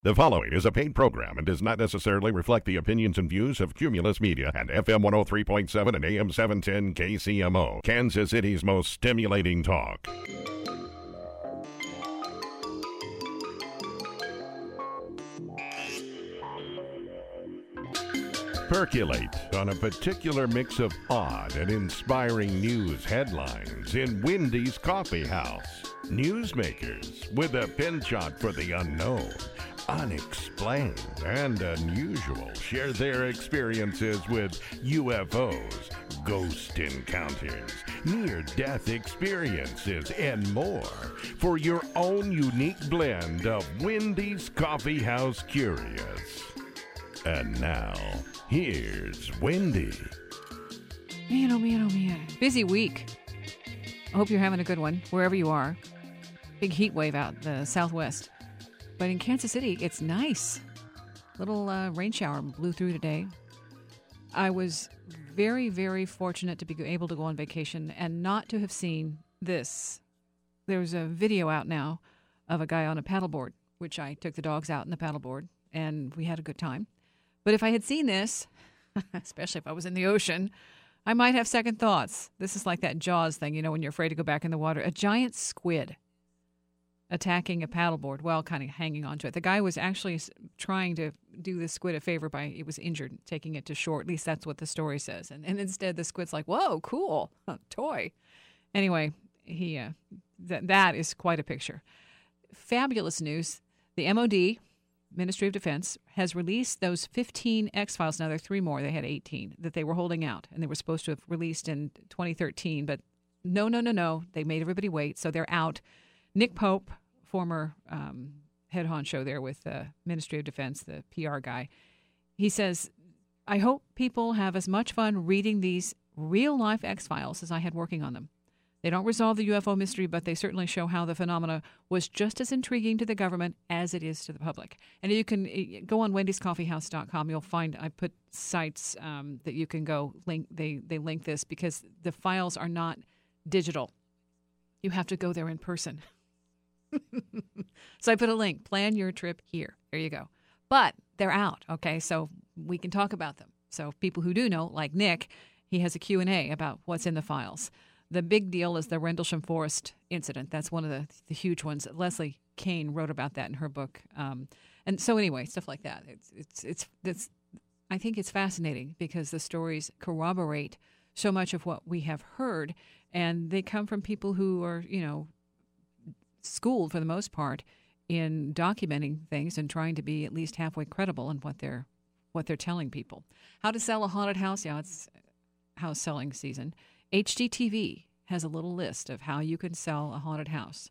The following is a paid program and does not necessarily reflect the opinions and views of Cumulus Media and FM 103.7 and AM 710 KCMO, Kansas City's most stimulating talk. Percolate on a particular mix of odd and inspiring news headlines in Wendy's Coffee House. Newsmakers with a penchant for the unknown, unexplained, and unusual share their experiences with UFOs, ghost encounters, near-death experiences, and more for your own unique blend of Wendy's Coffee House Curious. And now, here's Wendy. Man, oh man, oh man. Busy week. I hope you're having a good one, wherever you are. Big heat wave out the southwest. But in Kansas City, it's nice. Little rain shower blew through today. I was very, very fortunate to be able to go on vacation and not to have seen this. There's a video out now of a guy on a paddleboard, which I took the dogs out in the paddleboard, and we had a good time. But if I had seen this, especially if I was in the ocean, I might have second thoughts. This is like that Jaws thing, you know, when you're afraid to go back in the water. A giant squid attacking a paddleboard, well, kind of hanging onto it. The guy was actually trying to do the squid a favor by, it was injured, taking it to shore. At least that's what the story says. And instead the squid's like, whoa, cool, toy. Anyway, that is quite a picture. Fabulous news. The MOD, Ministry of Defense, has released those 15 X-Files. Now there are 3 more. They had 18 that they were holding out, and they were supposed to have released in 2013. But no. They made everybody wait, so they're out. Nick Pope, former head honcho there with the Ministry of Defense, the PR guy, he says, I hope people have as much fun reading these real-life X-Files as I had working on them. They don't resolve the UFO mystery, but they certainly show how the phenomena was just as intriguing to the government as it is to the public. And you can go on wendyscoffeehouse.com. You'll find I put sites that you can go link. They link this because the files are not digital. You have to go there in person. So I put a link. Plan your trip here. There you go. But they're out, okay? So we can talk about them. So people who do know, like Nick, he has a Q&A about what's in the files. The big deal is the Rendlesham Forest incident. That's one of the huge ones. Leslie Kane wrote about that in her book. And so anyway, stuff like that. It's I think it's fascinating because the stories corroborate so much of what we have heard, and they come from people who are, you know, schooled for the most part in documenting things and trying to be at least halfway credible in what they're telling people. How to sell a haunted house? Yeah, it's house selling season. HGTV has a little list of how you can sell a haunted house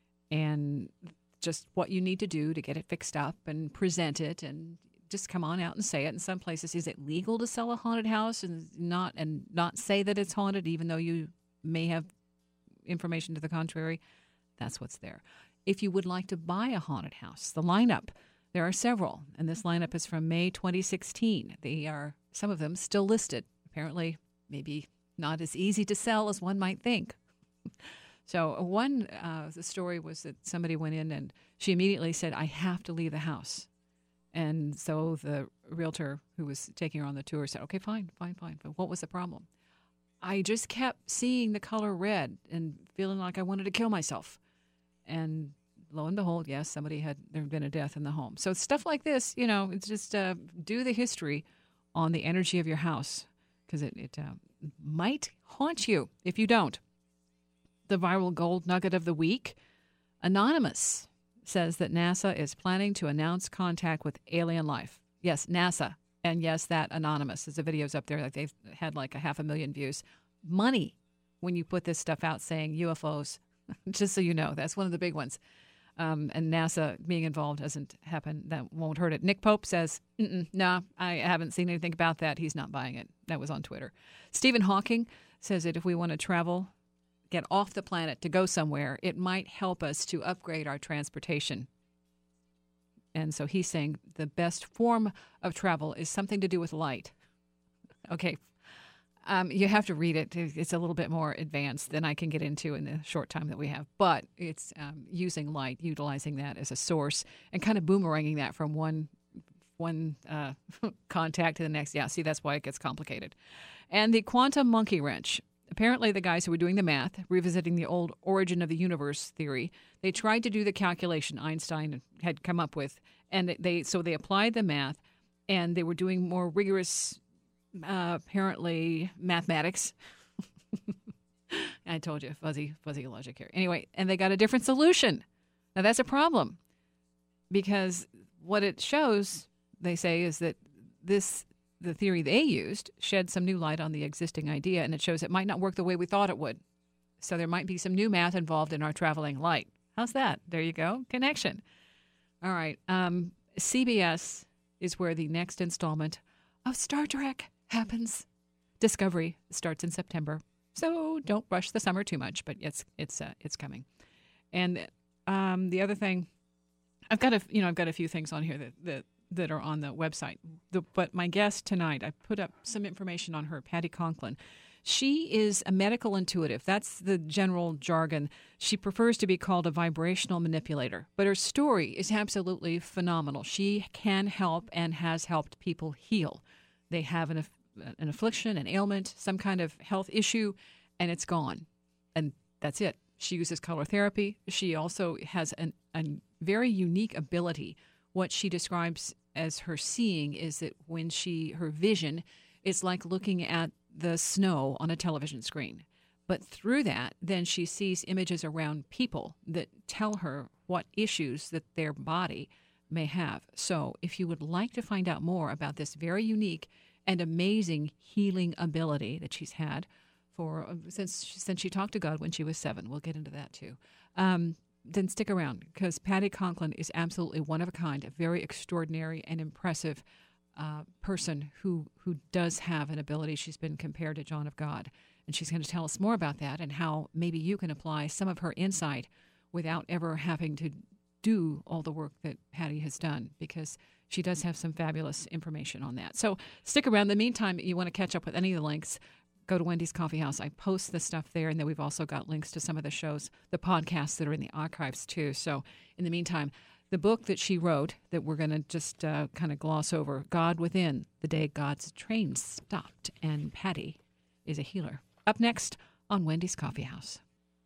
and just what you need to do to get it fixed up and present it and just come on out and say it. In some places, is it legal to sell a haunted house and not say that it's haunted, even though you may have information to the contrary? That's what's there. If you would like to buy a haunted house, the lineup, there are several, and this lineup is from May 2016. They are, some of them, still listed. Apparently, maybe not as easy to sell as one might think. So one, the story was that somebody went in and she immediately said, I have to leave the house. And so the realtor who was taking her on the tour said, okay, fine. But what was the problem? I just kept seeing the color red and feeling like I wanted to kill myself. And lo and behold, yes, there had been a death in the home. So stuff like this, you know, it's just do the history on the energy of your house because it might haunt you if you don't. The viral gold nugget of the week, Anonymous says that NASA is planning to announce contact with alien life. Yes, NASA. And yes, that Anonymous. There's the videos up there. Like they've had like 500,000 views. Money when you put this stuff out saying UFOs, just so you know. That's one of the big ones. And NASA being involved doesn't happen. That won't hurt it. Nick Pope says, no, I haven't seen anything about that. He's not buying it. That was on Twitter. Stephen Hawking says that if we want to travel, get off the planet to go somewhere, it might help us to upgrade our transportation. And so he's saying the best form of travel is something to do with light. Okay. You have to read it. It's a little bit more advanced than I can get into in the short time that we have. But it's using light, utilizing that as a source, and kind of boomeranging that from one contact to the next. Yeah, see, that's why it gets complicated. And the quantum monkey wrench. Apparently, the guys who were doing the math, revisiting the old origin of the universe theory, they tried to do the calculation Einstein had come up with, and they applied the math, and they were doing more rigorous, apparently, mathematics. I told you, fuzzy logic here. Anyway, and they got a different solution. Now, that's a problem, because what it shows, they say, is that the theory they used shed some new light on the existing idea, and it shows it might not work the way we thought it would. So there might be some new math involved in our traveling light. How's that? There you go. Connection. All right. CBS is where the next installment of Star Trek happens. Discovery starts in September. So don't rush the summer too much, but it's coming. And the other thing, I've got a few things on here that are on the website. But my guest tonight, I put up some information on her, Patty Conklin. She is a medical intuitive. That's the general jargon. She prefers to be called a vibrational manipulator. But her story is absolutely phenomenal. She can help and has helped people heal. They have an affliction, an ailment, some kind of health issue, and it's gone. And that's it. She uses color therapy. She also has a very unique ability. What she describes as her seeing is that when her vision is like looking at the snow on a television screen. But through that, then she sees images around people that tell her what issues that their body may have. So if you would like to find out more about this very unique and amazing healing ability that she's had since she talked to God when she was 7, we'll get into that too. Then stick around, because Patty Conklin is absolutely one of a kind, a very extraordinary and impressive person who does have an ability. She's been compared to John of God, and she's going to tell us more about that and how maybe you can apply some of her insight without ever having to do all the work that Patty has done, because she does have some fabulous information on that. So stick around. In the meantime, you want to catch up with any of the links, go to Wendy's Coffee House. I post the stuff there, and then we've also got links to some of the shows, the podcasts that are in the archives too. So in the meantime, the book that she wrote that we're going to just kind of gloss over, God Within, The Day God's Train Stopped, and Patty is a healer. Up next on Wendy's Coffee House.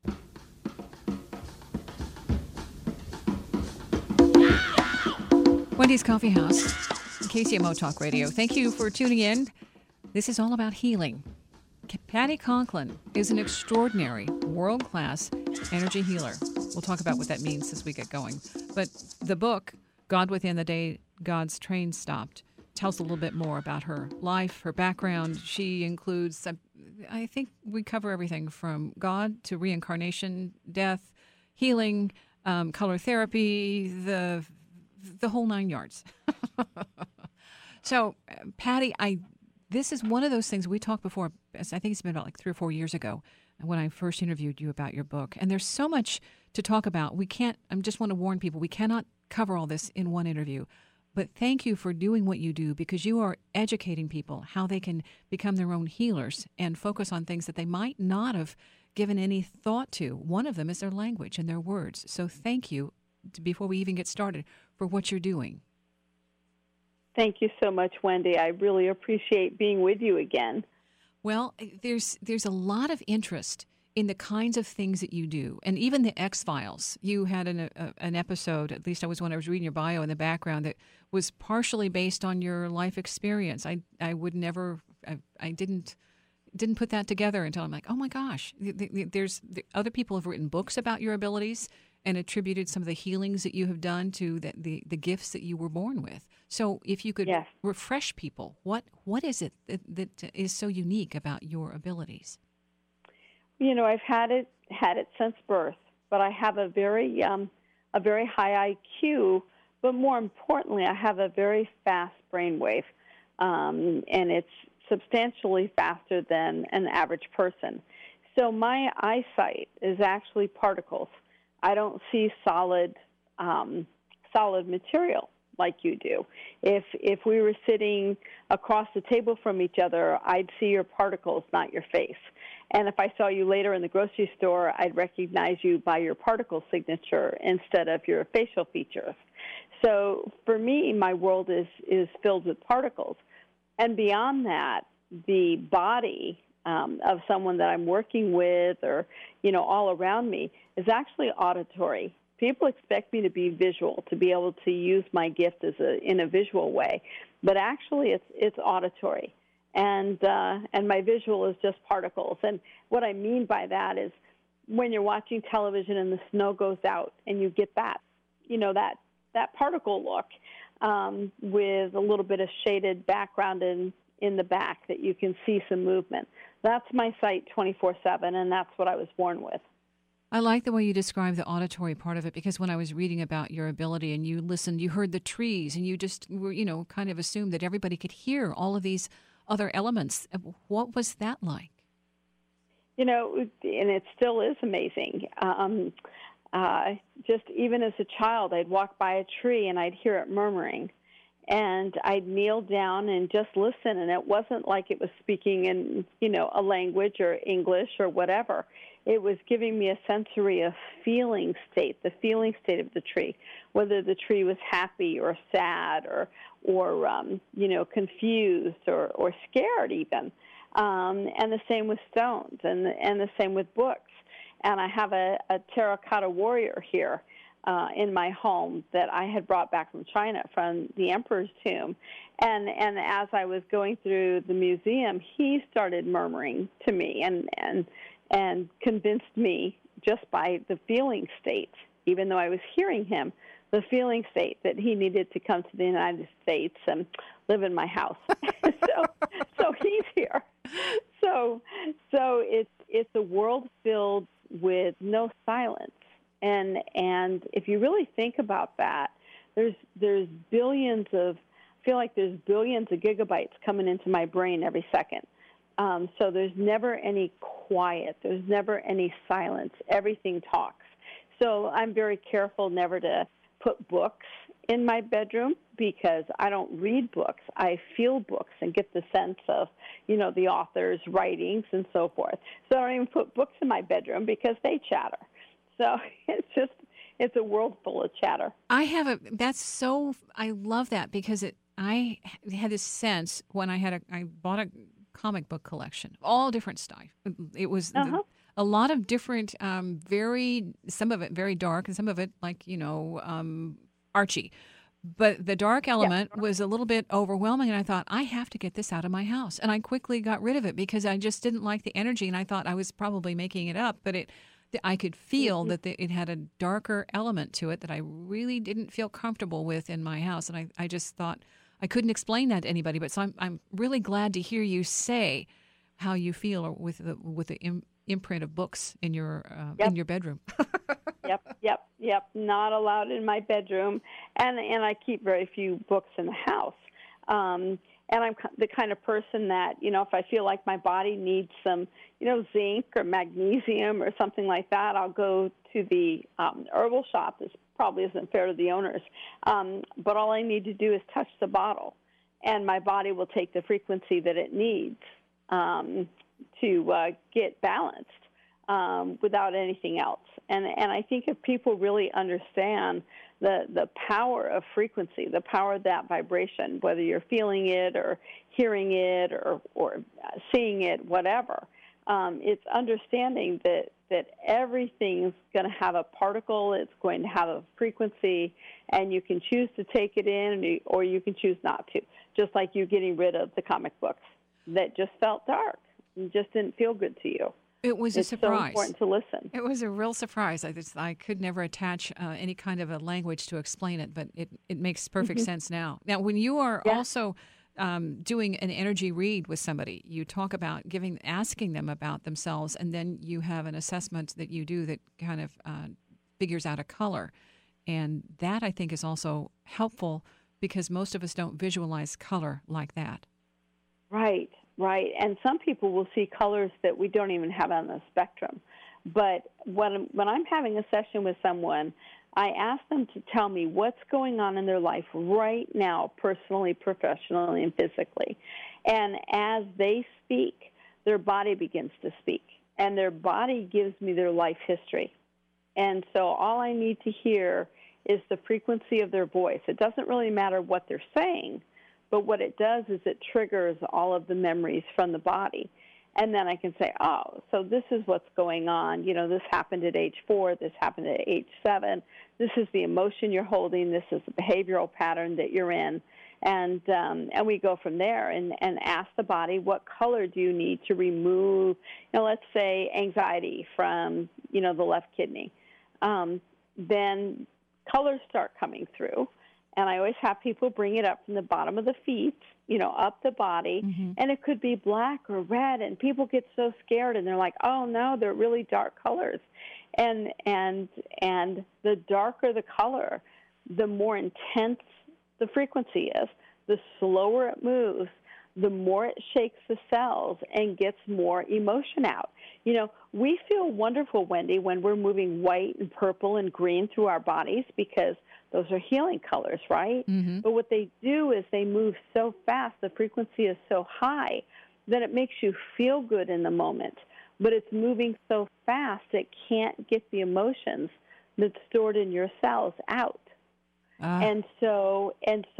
Wendy's Coffee House, KCMO Talk Radio. Thank you for tuning in. This is all about healing. Patty Conklin is an extraordinary, world-class energy healer. We'll talk about what that means as we get going. But the book, God Within, The Day God's Train Stopped, tells a little bit more about her life, her background. She includes, I think we cover everything from God to reincarnation, death, healing, color therapy, the whole 9 yards. So, Patty, this is one of those things we talked before. I think it's been about like 3 or 4 years ago when I first interviewed you about your book. And there's so much to talk about. I just want to warn people, we cannot cover all this in one interview. But thank you for doing what you do, because you are educating people how they can become their own healers and focus on things that they might not have given any thought to. One of them is their language and their words. So thank you, before we even get started, for what you're doing. Thank you so much, Wendy. I really appreciate being with you again. Well, there's a lot of interest in the kinds of things that you do, and even the X-Files. You had an episode, at least I was reading your bio in the background, that was partially based on your life experience. I would never, I didn't put that together until I'm like, oh my gosh, other people have written books about your abilities and attributed some of the healings that you have done to the gifts that you were born with. So if you could refresh people, what is it that is so unique about your abilities? You know, I've had it since birth, but I have a very high IQ, but more importantly, I have a very fast brainwave, and it's substantially faster than an average person. So my eyesight is actually particles. I don't see solid material like you do. If we were sitting across the table from each other, I'd see your particles, not your face. And if I saw you later in the grocery store, I'd recognize you by your particle signature instead of your facial features. So for me, my world is filled with particles. And beyond that, the body of someone that I'm working with or, all around me is actually auditory. People expect me to be visual, to be able to use my gift in a visual way. But actually, it's auditory. And my visual is just particles. And what I mean by that is when you're watching television and the snow goes out and you get that, that particle look with a little bit of shaded background in the back that you can see some movement. That's my sight 24/7, and that's what I was born with. I like the way you describe the auditory part of it, because when I was reading about your ability and you listened, you heard the trees and you just were, kind of assumed that everybody could hear all of these other elements. What was that like? And it still is amazing. Just even as a child, I'd walk by a tree and I'd hear it murmuring. And I'd kneel down and just listen, and it wasn't like it was speaking in, a language or English or whatever. It was giving me a sensory of feeling state, the feeling state of the tree, whether the tree was happy or sad or confused or scared even. And the same with stones and the same with books. And I have a terracotta warrior here in my home that I had brought back from China, from the emperor's tomb. And as I was going through the museum, he started murmuring to me and convinced me just by the feeling state, even though I was hearing him, the feeling state that he needed to come to the United States and live in my house. so he's here. So it's a world filled with no silence. And if you really think about that, there's billions of gigabytes coming into my brain every second. So there's never any quiet. There's never any silence. Everything talks. So I'm very careful never to put books in my bedroom because I don't read books. I feel books and get the sense of, the author's writings and so forth. So I don't even put books in my bedroom because they chatter. So it's a world full of chatter. I love that because I had this sense when I bought a comic book collection, all different stuff. It was a lot of different, some of it very dark and some of it like, Archie. But the dark element was a little bit overwhelming, and I thought, I have to get this out of my house. And I quickly got rid of it because I just didn't like the energy, and I thought I was probably making it up, but I could feel that it had a darker element to it that I really didn't feel comfortable with in my house. And I just thought I couldn't explain that to anybody. But so I'm really glad to hear you say how you feel with the imprint of books in your bedroom. Yep. Not allowed in my bedroom, and I keep very few books in the house. And I'm the kind of person that, if I feel like my body needs some, zinc or magnesium or something like that, I'll go to the herbal shop. This probably isn't fair to the owners, but all I need to do is touch the bottle, and my body will take the frequency that it needs to get balanced without anything else. And I think if people really understand the power of frequency, the power of that vibration, whether you're feeling it or hearing it or seeing it, whatever, it's understanding that everything's going to have a particle, it's going to have a frequency, and you can choose to take it in or you can choose not to, just like you getting rid of the comic books that just felt dark and just didn't feel good to you. It was a surprise. It's so important to listen. It was a real surprise. I could never attach any kind of a language to explain it, but it makes perfect sense now. Now, when you are also doing an energy read with somebody, you talk about asking them about themselves, and then you have an assessment that you do that kind of figures out a color. And that, I think, is also helpful because most of us don't visualize color like that. Right. And some people will see colors that we don't even have on the spectrum. But when I'm having a session with someone, I ask them to tell me what's going on in their life right now, personally, professionally, and physically. And as they speak, their body begins to speak. And their body gives me their life history. And so all I need to hear is the frequency of their voice. It doesn't really matter what they're saying, but what it does is it triggers all of the memories from the body. And then I can say, oh, so this is what's going on. You know, this happened at age 4. This happened at age 7. This is the emotion you're holding. This is the behavioral pattern that you're in. And we go from there and ask the body, what color do you need to remove, let's say anxiety from, the left kidney. Then colors start coming through. And I always have people bring it up from the bottom of the feet, up the body. Mm-hmm. And it could be black or red. And people get so scared and they're like, oh, no, they're really dark colors. And the darker the color, the more intense the frequency is, the slower it moves, the more it shakes the cells and gets more emotion out. We feel wonderful, Wendy, when we're moving white and purple and green through our bodies because those are healing colors, right? Mm-hmm. But what they do is they move so fast, the frequency is so high that it makes you feel good in the moment. But it's moving so fast it can't get the emotions that's stored in your cells out. And so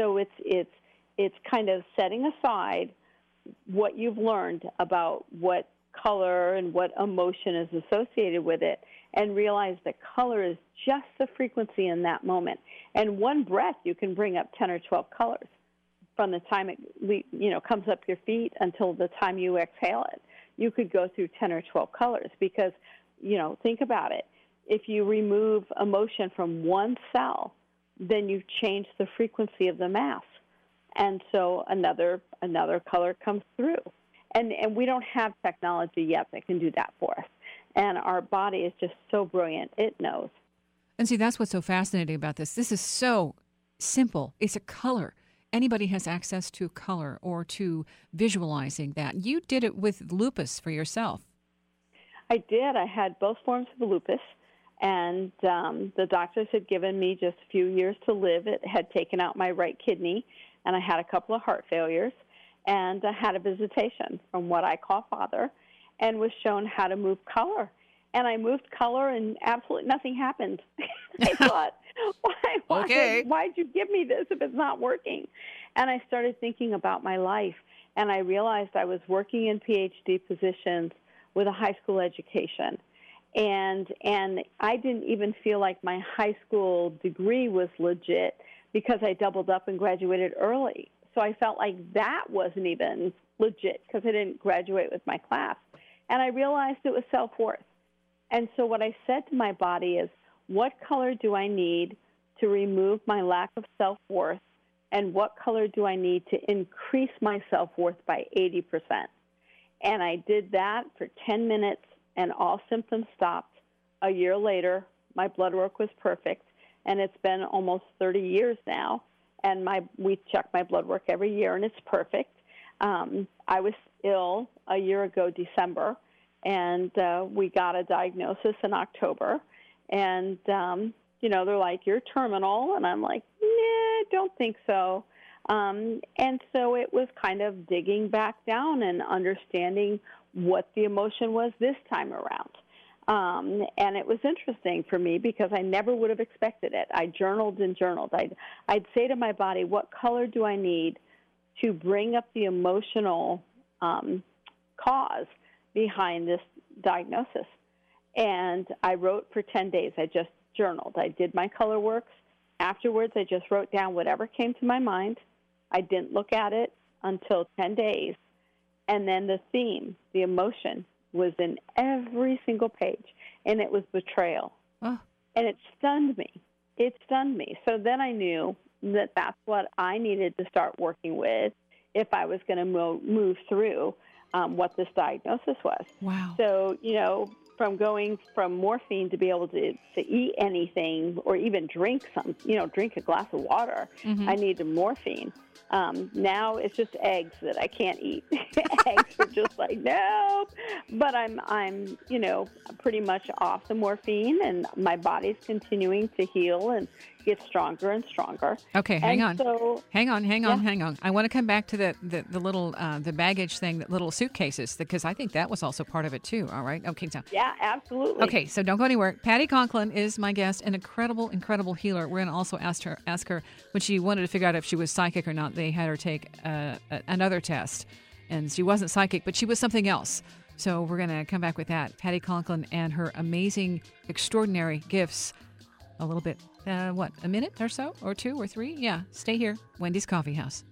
it's kind of setting aside what you've learned about what color and what emotion is associated with it and realize that color is just the frequency in that moment. And one breath, you can bring up 10 or 12 colors from the time it comes up your feet until the time you exhale it. You could go through 10 or 12 colors because, think about it. If you remove emotion from one cell, then you've changed the frequency of the mass. And so another color comes through. And we don't have technology yet that can do that for us. And our body is just so brilliant. It knows. And see, that's what's so fascinating about this. This is so simple. It's a color. Anybody has access to color or to visualizing that. You did it with lupus for yourself. I did. I had both forms of lupus. And the doctors had given me just a few years to live. It had taken out my right kidney, and I had a couple of heart failures, and I had a visitation from what I call Father, and was shown how to move color. And I moved color, and absolutely nothing happened. I thought, why'd you give me this if it's not working? And I started thinking about my life, and I realized I was working in PhD positions with a high school education. And I didn't even feel like my high school degree was legit because I doubled up and graduated early. So I felt like that wasn't even legit because I didn't graduate with my class. And I realized it was self-worth. And so what I said to my body is, what color do I need to remove my lack of self-worth? And what color do I need to increase my self-worth by 80%? And I did that for 10 minutes. And all symptoms stopped. A year later, my blood work was perfect, and it's been almost 30 years now. And we check my blood work every year, and it's perfect. I was ill a year ago, December, and we got a diagnosis in October. And they're like, "You're terminal," and I'm like, "Nah, don't think so." And so it was kind of digging back down and understanding what the emotion was this time around. And it was interesting for me because I never would have expected it. I journaled and journaled. I'd say to my body, what color do I need to bring up the emotional cause behind this diagnosis? And I wrote for 10 days. I just journaled. I did my color works. Afterwards, I just wrote down whatever came to my mind. I didn't look at it until 10 days. And then the theme, the emotion, was in every single page, and it was betrayal. Oh. And it stunned me. It stunned me. So then I knew that that's what I needed to start working with if I was going to move through what this diagnosis was. Wow. So, from going from morphine to be able to eat anything or even drink drink a glass of water. I needed morphine. Now it's just eggs that I can't eat. Eggs are just like, no. But I'm pretty much off the morphine, and my body's continuing to heal and get stronger and stronger. Okay, hang on. So, hang on. I want to come back to the little the baggage thing, the little suitcases, because I think that was also part of it too. All right. Okay. So. Yeah, absolutely. Okay, so don't go anywhere. Patty Conklin is my guest, an incredible healer. We're going to also ask her when she wanted to figure out if she was psychic or not. They had her take another test, and she wasn't psychic, but she was something else. So we're going to come back with that. Patty Conklin and her amazing, extraordinary gifts. A little bit, a minute or so, or two or three? Yeah, stay here. Wendy's Coffee House.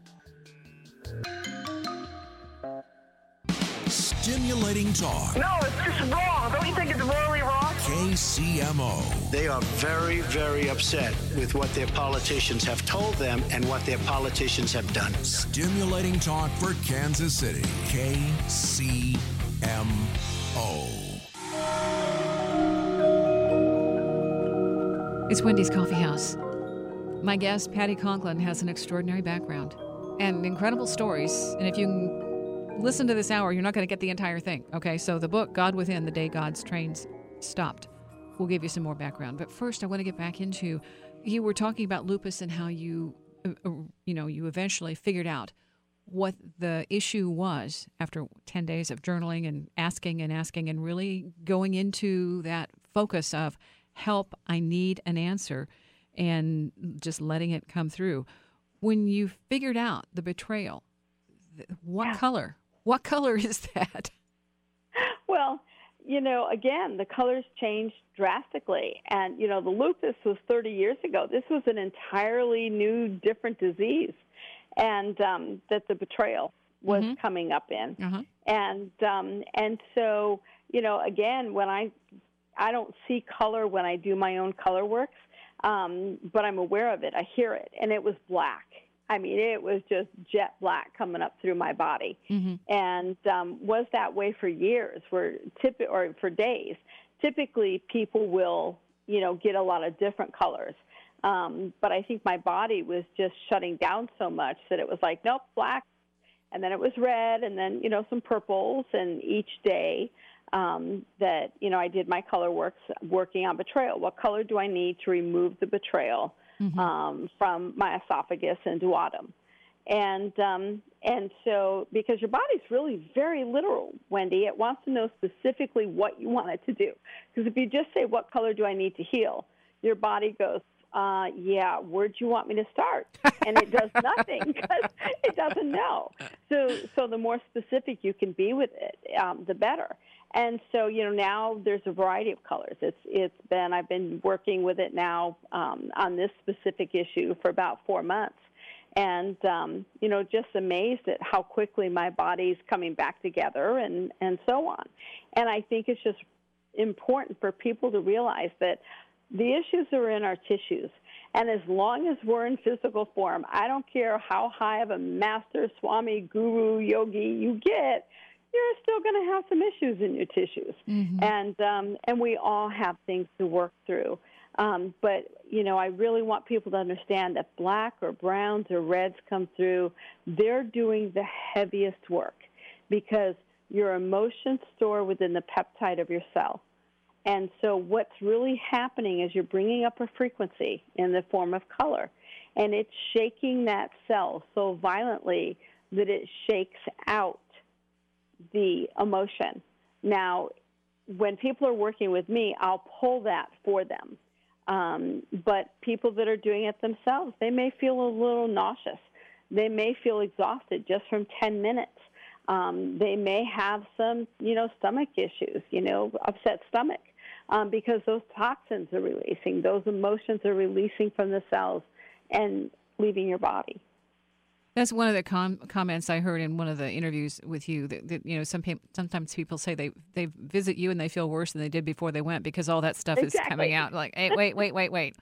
Stimulating talk. No, it's just wrong. Don't you think it's morally wrong? KCMO. They are very, very upset with what their politicians have told them and what their politicians have done. Stimulating talk for Kansas City. KCMO. It's Wendy's Coffee House. My guest, Patty Conklin, has an extraordinary background and incredible stories. And if you listen to this hour, you're not going to get the entire thing. Okay, so the book, God Within, The Day God's Trains Stopped, will give you some more background. But first, I want to get back into, you were talking about lupus and how you eventually figured out what the issue was after 10 days of journaling and asking and really going into that focus of help, I need an answer, and just letting it come through. When you figured out the betrayal, what color? What color is that? Well, again, the colors changed drastically. And, the lupus was 30 years ago. This was an entirely new, different disease, and that the betrayal was coming up in. And so, again, when I don't see color when I do my own color works, but I'm aware of it. I hear it, and it was black. I mean, it was just jet black coming up through my body, and was that way for years, or for days. Typically, people will, get a lot of different colors, but I think my body was just shutting down so much that it was like, nope, black, and then it was red, and then some purples, and each day. That, I did my color working on betrayal. What color do I need to remove the betrayal from my esophagus and duodenum? And so, because your body's really very literal, Wendy, it wants to know specifically what you want it to do. Because if you just say, what color do I need to heal? Your body goes, where do you want me to start? And it does nothing because it doesn't know. So the more specific you can be with it, the better. And so, now there's a variety of colors. I've been working with it now on this specific issue for about 4 months. And, just amazed at how quickly my body's coming back together and so on. And I think it's just important for people to realize that the issues are in our tissues. And as long as we're in physical form, I don't care how high of a master, swami, guru, yogi you get, you're still going to have some issues in your tissues. And we all have things to work through. But, I really want people to understand that black or browns or reds come through. They're doing the heaviest work because your emotions store within the peptide of your cell. And so what's really happening is you're bringing up a frequency in the form of color, and it's shaking that cell so violently that it shakes out the emotion. Now, when people are working with me, I'll pull that for them. But people that are doing it themselves, they may feel a little nauseous. They may feel exhausted just from 10 minutes. They may have some, stomach issues, upset stomach, because those toxins are releasing. Those emotions are releasing from the cells and leaving your body. That's one of the comments I heard in one of the interviews with you. That sometimes people say they visit you and they feel worse than they did before they went because all that stuff is coming out. Like, hey, wait.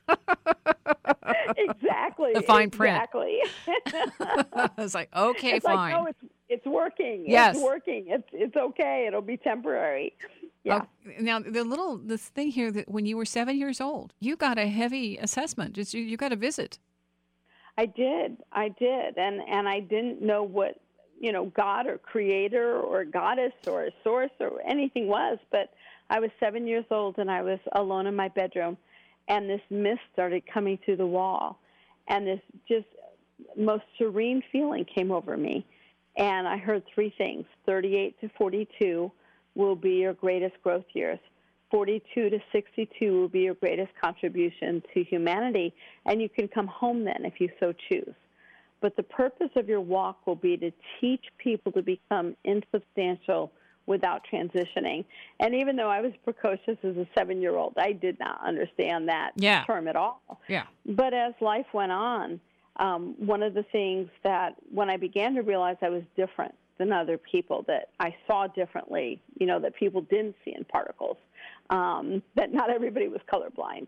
Exactly. The fine print. Exactly. It's like, okay, it's fine. Like, no, it's working. Yes. It's working. It's okay. It'll be temporary. Yeah. Now, this thing here that when you were 7 years old, you got a heavy assessment. You got a visit. I did, and I didn't know what God or Creator or Goddess or a source or anything was, but I was 7 years old and I was alone in my bedroom, and this mist started coming through the wall, and this just most serene feeling came over me, and I heard three things: 38 to 42 will be your greatest growth years. 42 to 62 will be your greatest contribution to humanity, and you can come home then if you so choose. But the purpose of your walk will be to teach people to become insubstantial without transitioning. And even though I was precocious as a 7-year-old, I did not understand that term at all. Yeah. But as life went on, one of the things that when I began to realize I was different than other people, that I saw differently, that people didn't see in particles, that not everybody was colorblind.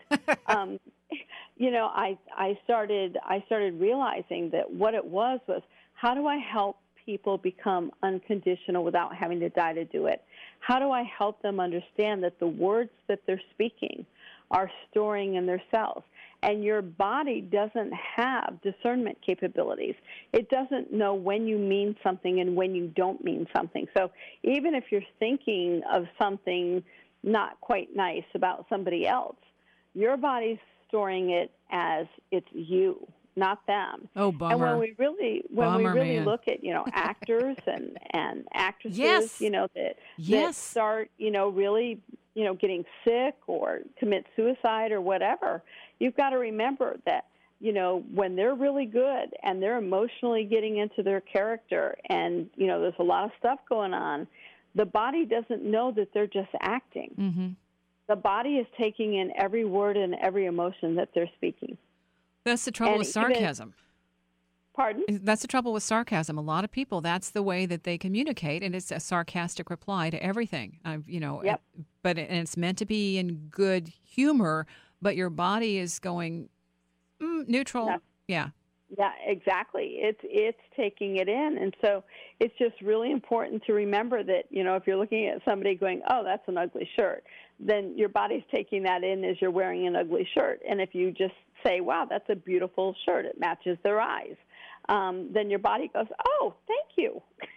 I started realizing that what it was how do I help people become unconditional without having to die to do it? How do I help them understand that the words that they're speaking are storing in their cells? And your body doesn't have discernment capabilities. It doesn't know when you mean something and when you don't mean something. So even if you're thinking of something not quite nice about somebody else, your body's storing it as it's you, not them. Oh, bummer. And when we really man. look at, actors and actresses, Yes. that start, really, getting sick or commit suicide or whatever, you've got to remember that, when they're really good and they're emotionally getting into their character and, there's a lot of stuff going on, the body doesn't know that they're just acting. Mm-hmm. The body is taking in every word and every emotion that they're speaking. That's the trouble with sarcasm. Pardon? That's the trouble with sarcasm. A lot of people, that's the way that they communicate, and it's a sarcastic reply to everything. Yep. But it's meant to be in good humor, but your body is going neutral. Yeah. Yeah, exactly. It's taking it in. And so it's just really important to remember that, if you're looking at somebody going, oh, that's an ugly shirt, then your body's taking that in as you're wearing an ugly shirt. And if you just say, wow, that's a beautiful shirt, it matches their eyes, then your body goes, oh, thank you.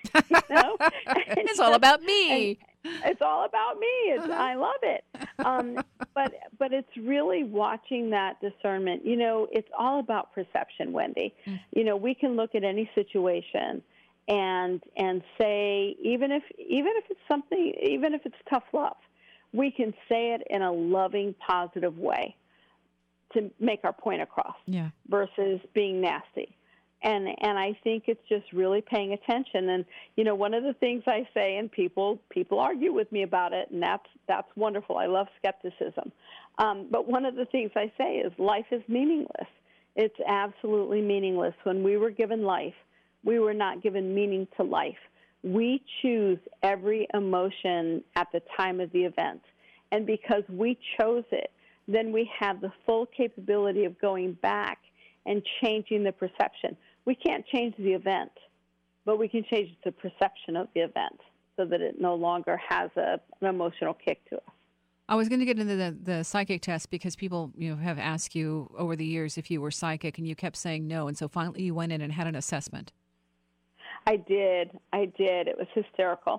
It's all about me. It's all about me. I love it. But it's really watching that discernment. It's all about perception, Wendy. We can look at any situation and say, even if it's something, even if it's tough love, we can say it in a loving, positive way to make our point across versus being nasty. And I think it's just really paying attention. And, one of the things I say, and people argue with me about it, and that's wonderful. I love skepticism. But one of the things I say is life is meaningless. It's absolutely meaningless. When we were given life, we were not given meaning to life. We choose every emotion at the time of the event. And because we chose it, then we have the full capability of going back and changing the perception. We can't change the event, but we can change the perception of the event so that it no longer has an emotional kick to us. I was going to get into the psychic test because people have asked you over the years if you were psychic, and you kept saying no, and so finally you went in and had an assessment. I did. It was hysterical.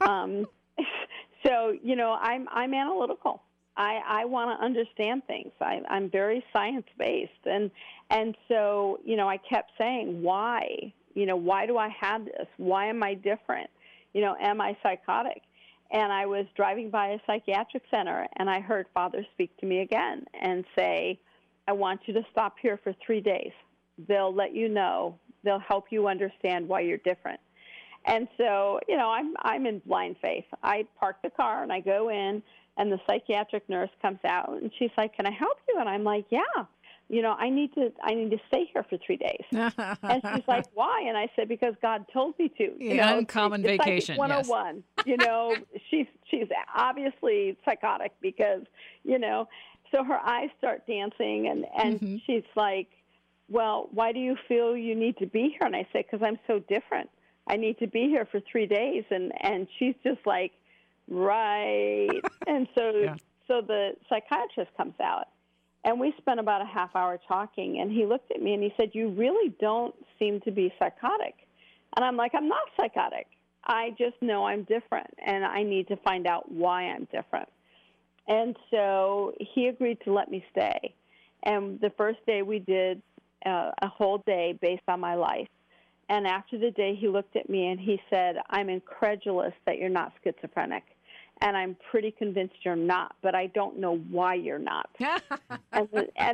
So, I'm analytical. I want to understand things. I'm very science-based. And so, I kept saying, why? Why do I have this? Why am I different? Am I psychotic? And I was driving by a psychiatric center, and I heard Father speak to me again and say, I want you to stop here for 3 days. They'll let you know. They'll help you understand why you're different. And so, I'm in blind faith. I park the car, and I go in, and the psychiatric nurse comes out, and she's like, can I help you? And I'm like, yeah. I need to stay here for 3 days. And she's like, why? And I said, because God told me to. Uncommon vacation. 101. Yes. She's obviously psychotic because, so her eyes start dancing, and she's like, well, why do you feel you need to be here? And I said, because I'm so different. I need to be here for 3 days. And she's just like, Right. And so the psychiatrist comes out, and we spent about a half hour talking, and he looked at me and he said, "You really don't seem to be psychotic." And I'm like, "I'm not psychotic. I just know I'm different, and I need to find out why I'm different." And so he agreed to let me stay. And the first day we did a whole day based on my life. And after the day, he looked at me and he said, "I'm incredulous that you're not schizophrenic. And I'm pretty convinced you're not, but I don't know why you're not." and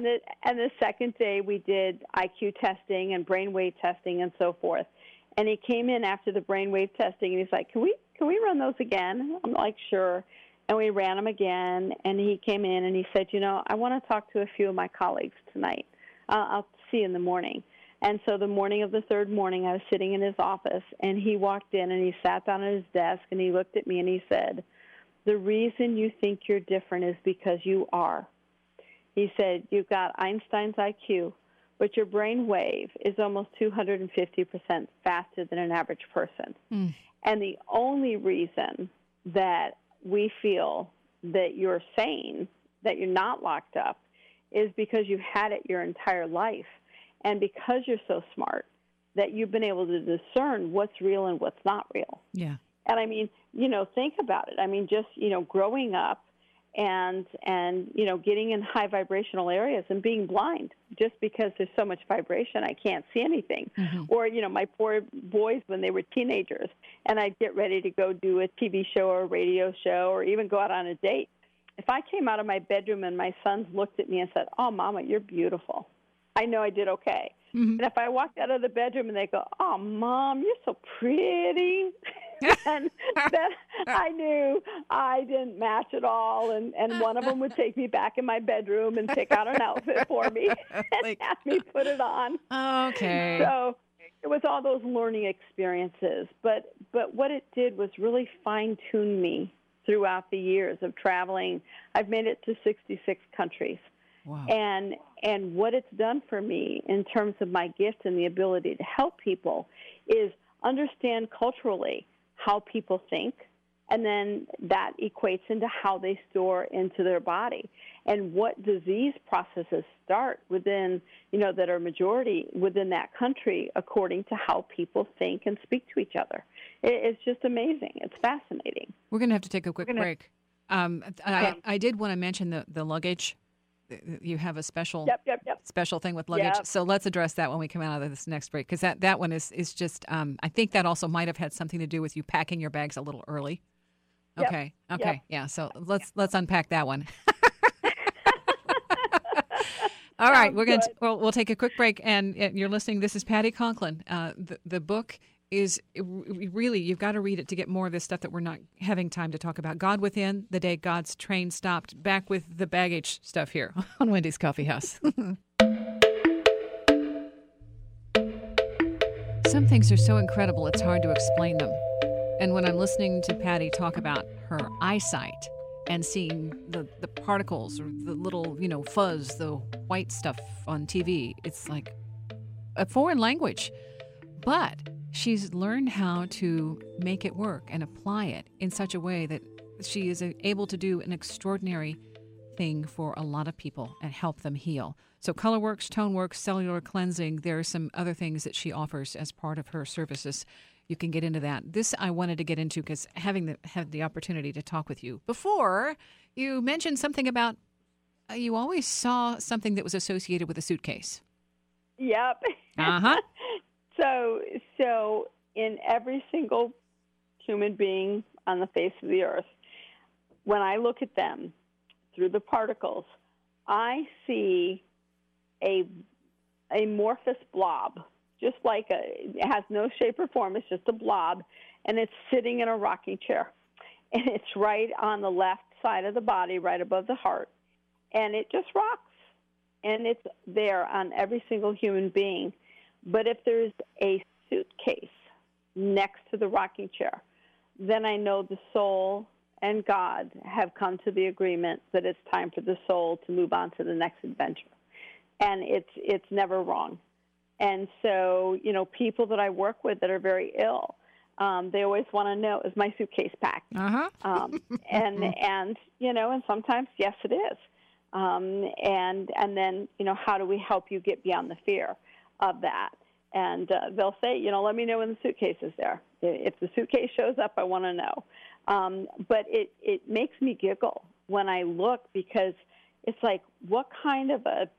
the second day, we did IQ testing and brainwave testing and so forth. And he came in after the brainwave testing, and he's like, can we run those again?" I'm like, "Sure." And we ran them again, and he came in and he said, "I want to talk to a few of my colleagues tonight. I'll see you in the morning." And so the morning of the third morning, I was sitting in his office, and he walked in and he sat down at his desk, and he looked at me and he said, "The reason you think you're different is because you are." He said, "You've got Einstein's IQ, but your brain wave is almost 250% faster than an average person. Mm. And the only reason that we feel that you're sane, that you're not locked up, is because you've had it your entire life. And because you're so smart, that you've been able to discern what's real and what's not real." Yeah. And I mean, think about it. I mean, just, growing up and getting in high vibrational areas and being blind just because there's so much vibration, I can't see anything. Mm-hmm. Or, my poor boys when they were teenagers, and I'd get ready to go do a TV show or a radio show or even go out on a date. If I came out of my bedroom and my sons looked at me and said, "Oh, Mama, you're beautiful," I know I did okay. Mm-hmm. And if I walked out of the bedroom and they go, "Oh, Mom, you're so pretty," and then I knew I didn't match at all. And one of them would take me back in my bedroom and pick out an outfit for me and have me put it on. Okay. So it was all those learning experiences. But what it did was really fine-tune me throughout the years of traveling. I've made it to 66 countries. Wow. And what it's done for me in terms of my gift and the ability to help people is understand culturally how people think, and then that equates into how they store into their body and what disease processes start within, that are majority within that country according to how people think and speak to each other. It's just amazing. It's fascinating. We're going to have to take a quick break. I did want to mention the luggage. You have a special special thing with luggage. Yep. So let's address that when we come out of this next break, because that one is just, I think that also might have had something to do with you packing your bags a little early. Okay. Yep. Okay. Yeah. So let's unpack that one. All right. We'll take a quick break, and you're listening. This is Patty Conklin. The book is really, you've got to read it to get more of this stuff that we're not having time to talk about. God Within, The Day God's Train Stopped. Back with the baggage stuff here on Wendy's Coffee House. Some things are so incredible, it's hard to explain them. And when I'm listening to Patty talk about her eyesight and seeing the particles or the little, fuzz, the white stuff on TV, it's like a foreign language. But she's learned how to make it work and apply it in such a way that she is able to do an extraordinary thing for a lot of people and help them heal. So ColorWorks, ToneWorks, Cellular Cleansing, there are some other things that she offers as part of her services. You can get into that. This I wanted to get into because had the opportunity to talk with you before, you mentioned something about you always saw something that was associated with a suitcase. Yep. Uh-huh. So in every single human being on the face of the earth, when I look at them through the particles, I see a amorphous blob, just like it has no shape or form. It's just a blob, and it's sitting in a rocking chair. And it's right on the left side of the body, right above the heart. And it just rocks. And it's there on every single human being. But if there's a suitcase next to the rocking chair, then I know the soul and God have come to the agreement that it's time for the soul to move on to the next adventure. And it's never wrong. And so, people that I work with that are very ill, They always want to know, is my suitcase packed? And sometimes, yes, it is. And then, how do we help you get beyond the fear of that? And they'll say, let me know when the suitcase is there. If the suitcase shows up, I want to know. But it makes me giggle when I look, because it's like, what kind of a,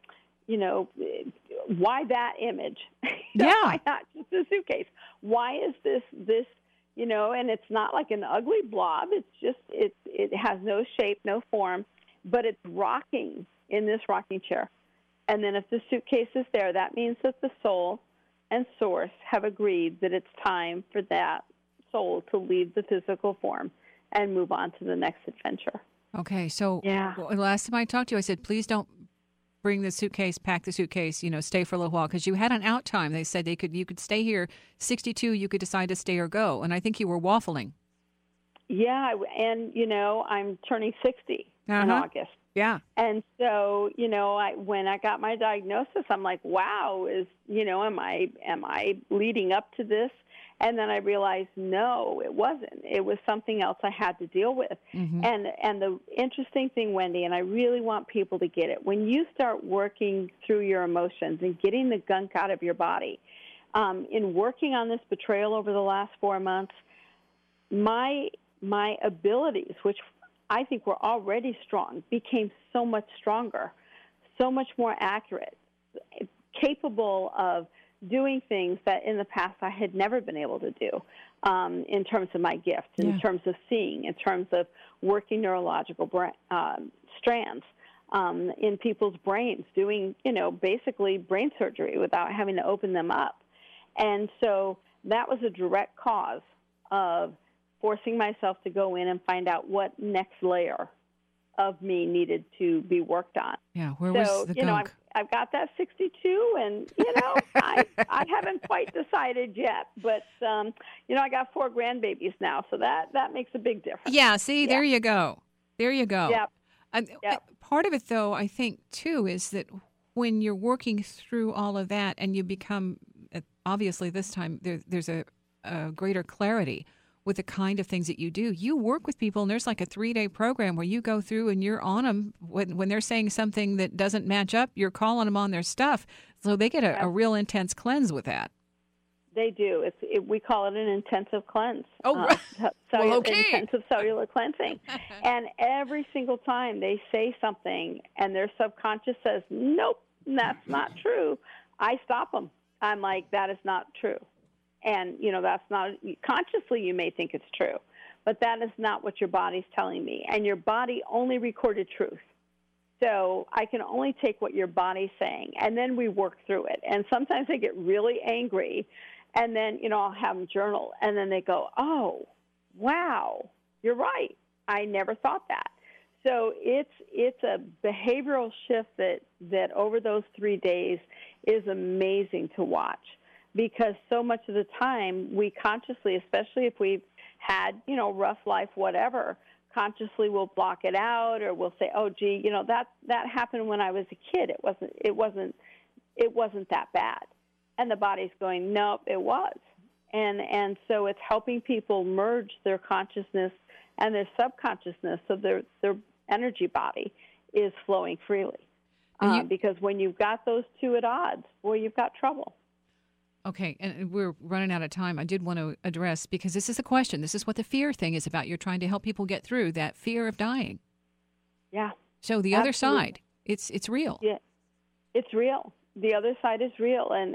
why that image? Yeah. Why not just a suitcase? Why is this, and it's not like an ugly blob. It's just, it has no shape, no form, but it's rocking in this rocking chair. And then if the suitcase is there, that means that the soul and source have agreed that it's time for that soul to leave the physical form and move on to the next adventure. Okay, so last time I talked to you, I said, please don't bring the suitcase, pack the suitcase, stay for a little while, because you had an out time. They said you could stay here 62, you could decide to stay or go, and I think you were waffling. Yeah, and, I'm turning 60 in August. Yeah. And so, when I got my diagnosis, I'm like, wow, am I leading up to this? And then I realized, no, it wasn't. It was something else I had to deal with. Mm-hmm. And the interesting thing, Wendy, and I really want people to get it, when you start working through your emotions and getting the gunk out of your body, in working on this betrayal over the last 4 months, my abilities, which I think were already strong, became so much stronger, so much more accurate, capable of doing things that in the past I had never been able to do, in terms of my gift, in terms of seeing, in terms of working neurological strands in people's brains, doing, basically brain surgery without having to open them up. And so that was a direct cause of forcing myself to go in and find out what next layer of me needed to be worked on. Yeah, where was the gunk? I've got that 62, and, I haven't quite decided yet. But, I got 4 grandbabies now, so that makes a big difference. Yeah, see, there you go. There you go. Yep. Part of it, though, I think, too, is that when you're working through all of that and you become, obviously this time, there's a greater clarity with the kind of things that you do. You work with people, and there's like a 3-day program where you go through and you're on them when they're saying something that doesn't match up. You're calling them on their stuff, so they get a real intense cleanse with that. They do. We call it an intensive cleanse. Oh, right. Intensive cellular cleansing. And every single time they say something and their subconscious says, nope, that's not true, I stop them. I'm like, that is not true. And, that's not, consciously you may think it's true, but that is not what your body's telling me. And your body only recorded truth. So I can only take what your body's saying, and then we work through it. And sometimes I get really angry, and then, I'll have them journal, and then they go, oh, wow, you're right. I never thought that. So it's a behavioral shift that over those 3 days is amazing to watch. Because so much of the time we consciously, especially if we've had, rough life, whatever, consciously we'll block it out, or we'll say, oh, gee, that happened when I was a kid. It wasn't that bad. And the body's going, nope, it was. And so it's helping people merge their consciousness and their subconsciousness so their energy body is flowing freely. Because when you've got those two at odds, boy, you've got trouble. Okay, and we're running out of time. I did want to address, because this is a question. This is what the fear thing is about. You're trying to help people get through that fear of dying. Yeah. So the other side, it's real. Yeah, it's real. The other side is real, and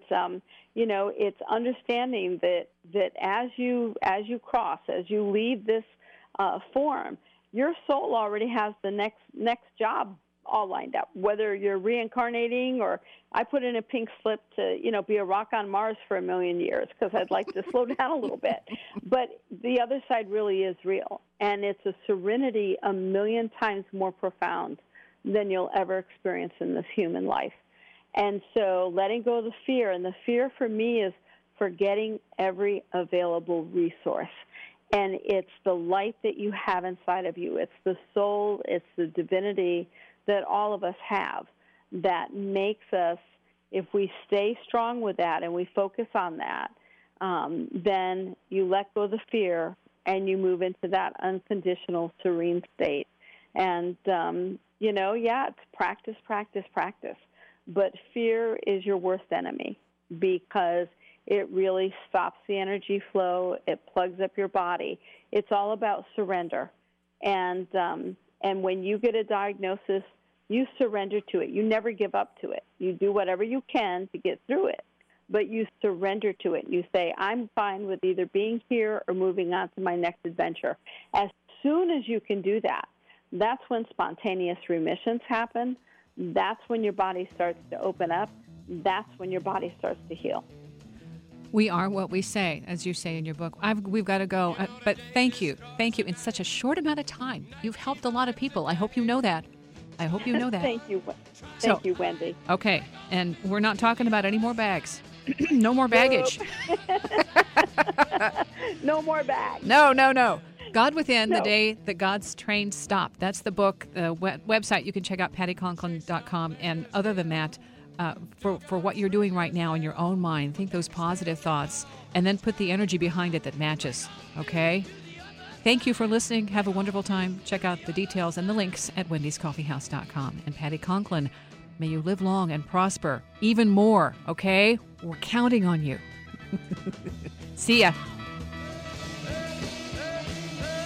it's understanding that as you cross, as you leave this form, your soul already has the next job all lined up, whether you're reincarnating, or I put in a pink slip to, be a rock on Mars for 1 million years because I'd like to slow down a little bit. But the other side really is real, and it's a serenity 1 million times more profound than you'll ever experience in this human life. And so letting go of the fear, and the fear for me is forgetting every available resource. And it's the light that you have inside of you. It's the soul, it's the divinity that all of us have that makes us, if we stay strong with that and we focus on that, then you let go of the fear and you move into that unconditional, serene state. And, it's practice, practice, practice. But fear is your worst enemy because it really stops the energy flow. It plugs up your body. It's all about surrender. And when you get a diagnosis, you surrender to it. You never give up to it. You do whatever you can to get through it, but you surrender to it. You say, I'm fine with either being here or moving on to my next adventure. As soon as you can do that, that's when spontaneous remissions happen. That's when your body starts to open up. That's when your body starts to heal. We are what we say, as you say in your book. We've got to go, but thank you. Thank you. In such a short amount of time, you've helped a lot of people. I hope you know that. Thank you. Thank you, Wendy. Okay, and we're not talking about any more bags. No more baggage. No more bags. No. God Within, The Day That God's Train Stopped. That's the book, the website. You can check out PattyConklin.com. And other than that, for what you're doing right now in your own mind, think those positive thoughts and then put the energy behind it that matches, okay? Thank you for listening. Have a wonderful time. Check out the details and the links at wendyscoffeehouse.com. And Patty Conklin, may you live long and prosper even more, okay? We're counting on you. See ya.